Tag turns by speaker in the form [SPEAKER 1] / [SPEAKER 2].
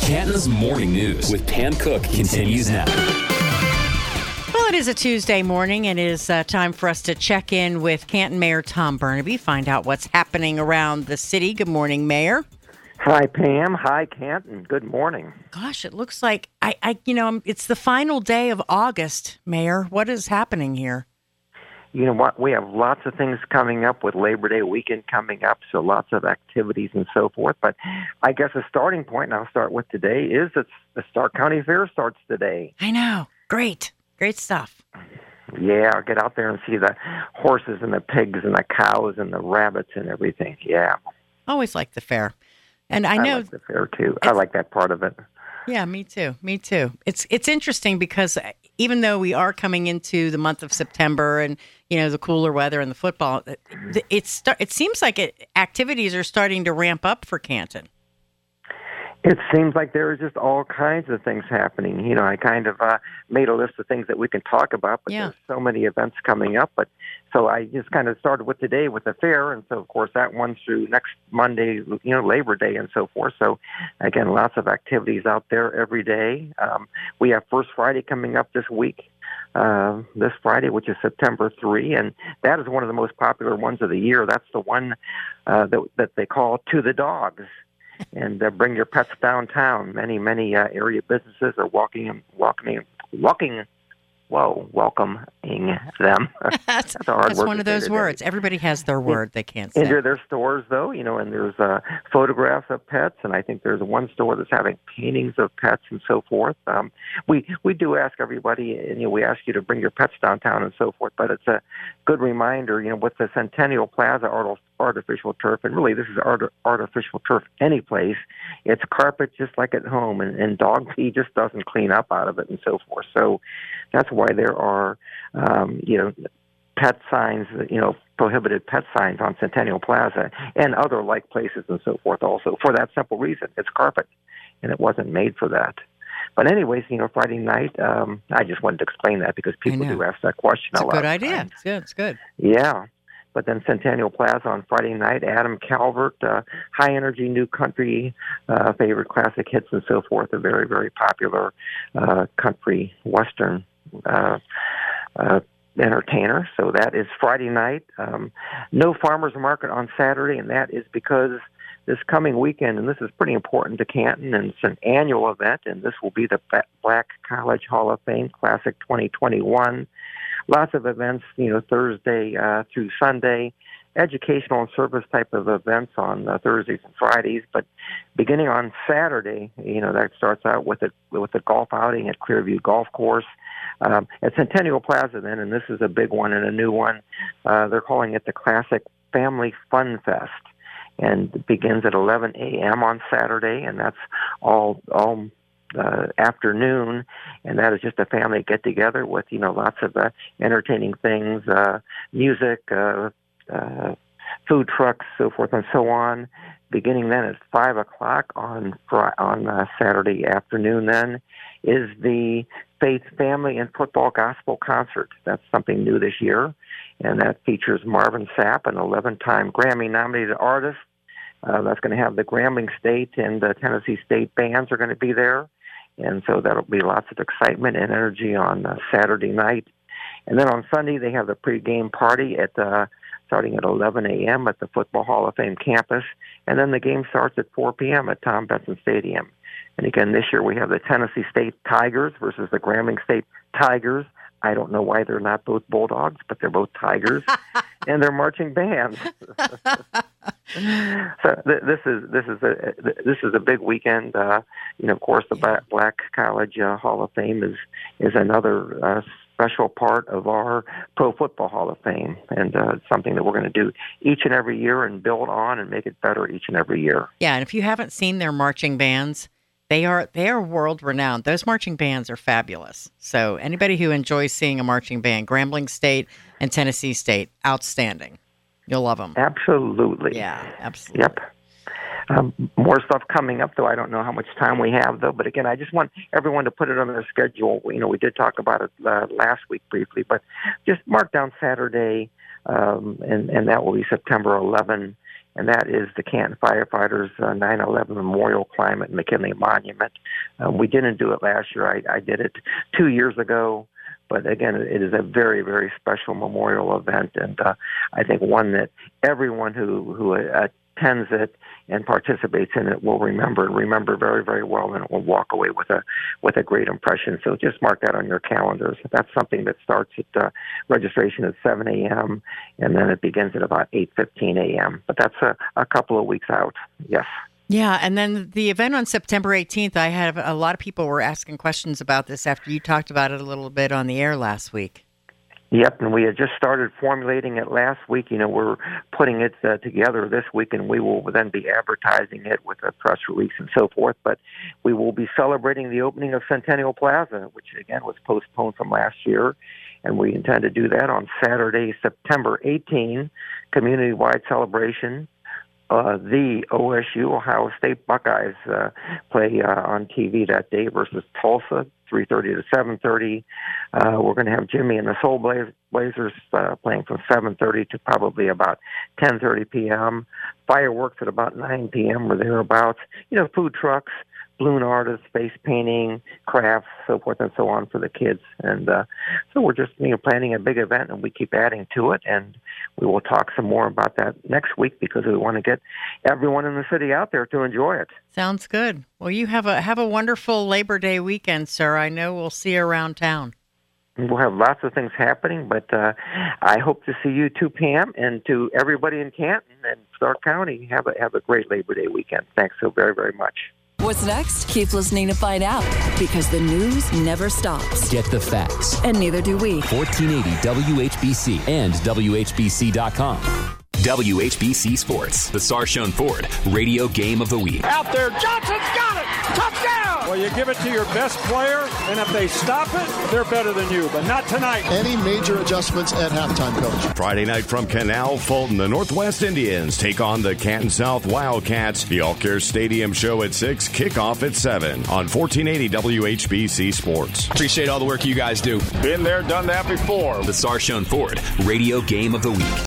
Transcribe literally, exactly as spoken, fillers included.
[SPEAKER 1] Canton's Morning News with Pam Cook continues now.
[SPEAKER 2] Well, it is a Tuesday morning, and it is uh, time for us to check in with Canton Mayor Tom Burnaby, find out what's happening around the city. Good morning, Mayor.
[SPEAKER 3] Hi, Pam. Hi, Canton. Good morning.
[SPEAKER 2] Gosh, it looks like, I, I, you know, it's the final day of August, Mayor. What is happening here?
[SPEAKER 3] You know what? We have lots of things coming up with Labor Day weekend coming up, so lots of activities and so forth. But I guess a starting point, and I'll start with today, is that the Stark County Fair starts today.
[SPEAKER 2] I know. Great. Great stuff.
[SPEAKER 3] Yeah, I'll get out there and see the horses and the pigs and the cows and the rabbits and everything. Yeah.
[SPEAKER 2] Always like the fair. And I know
[SPEAKER 3] I like the fair, too. I like that part of it.
[SPEAKER 2] Yeah, me too. Me too. It's it's interesting because even though we are coming into the month of September and, you know, the cooler weather and the football, it, it's, it seems like it, activities are starting to ramp up for Canton.
[SPEAKER 3] It seems like there are just all kinds of things happening. You know, I kind of uh, made a list of things that we can talk about, but
[SPEAKER 2] yeah.
[SPEAKER 3] there's so many events coming up. But so I just kind of started with today with the fair, and so of course that runs through next Monday, you know, Labor Day and so forth. So again, lots of activities out there every day. Um, we have First Friday coming up this week. Uh, this Friday, which is September third, and that is one of the most popular ones of the year. That's the one uh, that, that they call To the Dogs. And uh, bring your pets downtown. Many, many uh, area businesses are walking, walking, walking. Whoa, welcoming them.
[SPEAKER 2] that's
[SPEAKER 3] that's, a hard
[SPEAKER 2] that's
[SPEAKER 3] word
[SPEAKER 2] one of those words. Everybody has their word they can't say.
[SPEAKER 3] And there, there's stores, though, you know, and there's uh, photographs of pets, and I think there's one store that's having paintings of pets and so forth. Um, we we do ask everybody, and you know, we ask you to bring your pets downtown and so forth. But it's a good reminder, you know, with the Centennial Plaza art- artificial turf, and really this is art- artificial turf any place. It's carpet just like at home, and, and dog pee just doesn't clean up out of it and so forth. So that's why there are, um, you know, pet signs, you know, prohibited pet signs on Centennial Plaza and other like places and so forth also for that simple reason. It's carpet, and it wasn't made for that. But anyways, you know, Friday night, um, I just wanted to explain that because people do ask that question
[SPEAKER 2] it's
[SPEAKER 3] a lot.
[SPEAKER 2] It's a good idea. It's good. It's good.
[SPEAKER 3] Yeah. But then Centennial Plaza on Friday night, Adam Calvert, uh, high-energy new country, uh, favorite classic hits and so forth, a very, very popular uh, country western uh, uh, entertainer. So that is Friday night. Um, no farmers market on Saturday, and that is because this coming weekend, and this is pretty important to Canton, and it's an annual event, and this will be the Black College Hall of Fame Classic twenty twenty-one. Lots of events, you know, Thursday uh, through Sunday, educational and service type of events on uh, Thursdays and Fridays. But beginning on Saturday, you know, that starts out with a with a golf outing at Clearview Golf Course um, at Centennial Plaza. Then, and this is a big one and a new one. Uh, they're calling it the Classic Family Fun Fest, and it begins at eleven a.m. on Saturday, and that's all all. Uh, afternoon, and that is just a family get together with, you know, lots of uh, entertaining things, uh, music, uh, uh, food trucks, so forth and so on. Beginning then at five o'clock on fr- on uh, Saturday afternoon, then is the Faith, Family, and Football Gospel Concert. That's something new this year, and that features Marvin Sapp, an eleven-time Grammy-nominated artist. Uh, that's going to have the Grambling State and the Tennessee State bands are going to be there. And so that'll be lots of excitement and energy on uh, Saturday night. And then on Sunday, they have the pregame party at uh, starting at eleven a.m. at the Football Hall of Fame campus. And then the game starts at four p.m. at Tom Benson Stadium. And again, this year we have the Tennessee State Tigers versus the Grambling State Tigers. I don't know why they're not both Bulldogs, but they're both Tigers, and they're marching bands. So th- this is this is a this is a big weekend. Uh, you know, of course, the Black, Black College uh, Hall of Fame is is another uh, special part of our Pro Football Hall of Fame, and uh, it's something that we're going to do each and every year and build on and make it better each and every year.
[SPEAKER 2] Yeah, and if you haven't seen their marching bands, They are they are world renowned. Those marching bands are fabulous. So anybody who enjoys seeing a marching band, Grambling State and Tennessee State, outstanding. You'll love them.
[SPEAKER 3] Absolutely.
[SPEAKER 2] Yeah, absolutely.
[SPEAKER 3] Yep. Um, more stuff coming up, though. I don't know how much time we have, though. But again, I just want everyone to put it on their schedule. You know, we did talk about it uh, last week briefly, but just mark down Saturday, um, and, and that will be September eleventh. and that is the Canton Firefighters uh, nine eleven Memorial Climb at McKinley Monument. Um, we didn't do it last year. I, I did it two years ago. But again, it is a very, very special memorial event, and uh, I think one that everyone who, who attends it and participates in it will remember remember very, very well, and will walk away with a with a great impression. So just mark that on your calendars. That's something that starts at uh, registration at seven a.m. and then it begins at about eight fifteen a.m. But that's a, a couple of weeks out. Yes.
[SPEAKER 2] Yeah, and then the event on September eighteenth, I have a lot of people were asking questions about this after you talked about it a little bit on the air last week.
[SPEAKER 3] Yep, and we had just started formulating it last week. You know, we're putting it uh, together this week, and we will then be advertising it with a press release and so forth. But we will be celebrating the opening of Centennial Plaza, which, again, was postponed from last year. And we intend to do that on Saturday, September eighteenth, community-wide celebration. Uh, the O S U, Ohio State Buckeyes, uh, play uh, on T V that day versus Tulsa, three thirty to seven thirty. Uh, we're going to have Jimmy and the Soul Blaz- Blazers uh, playing from seven thirty to probably about ten thirty p.m. Fireworks at about nine p.m. or thereabouts. You know, food trucks, balloon artists, face painting, crafts, so forth and so on for the kids. And uh, so we're just you know planning a big event, and we keep adding to it. And we will talk some more about that next week because we want to get everyone in the city out there to enjoy it.
[SPEAKER 2] Sounds good. Well, you have a have a wonderful Labor Day weekend, sir. I know we'll see you around town.
[SPEAKER 3] We'll have lots of things happening, but uh, I hope to see you too, Pam, and to everybody in Canton and Stark County. Have a have a great Labor Day weekend. Thanks so very, very much.
[SPEAKER 4] What's next? Keep listening to find out, because the news never stops.
[SPEAKER 1] Get the facts.
[SPEAKER 4] And neither do we.
[SPEAKER 1] fourteen eighty W H B C and W H B C dot com. W H B C Sports, the Sarshone Ford Radio Game of the Week.
[SPEAKER 5] Out there, Johnson's got it! Touchdown! Well, you give it to your best player, and if they stop it, they're better than you, but not tonight.
[SPEAKER 6] Any major adjustments at halftime, Coach?
[SPEAKER 7] Friday night from Canal Fulton, the Northwest Indians take on the Canton South Wildcats. The All Care Stadium show at six, kickoff at seven on fourteen eighty W H B C Sports.
[SPEAKER 8] Appreciate all the work you guys do.
[SPEAKER 5] Been there, done that before.
[SPEAKER 1] The Sarshone Ford Radio Game of the Week.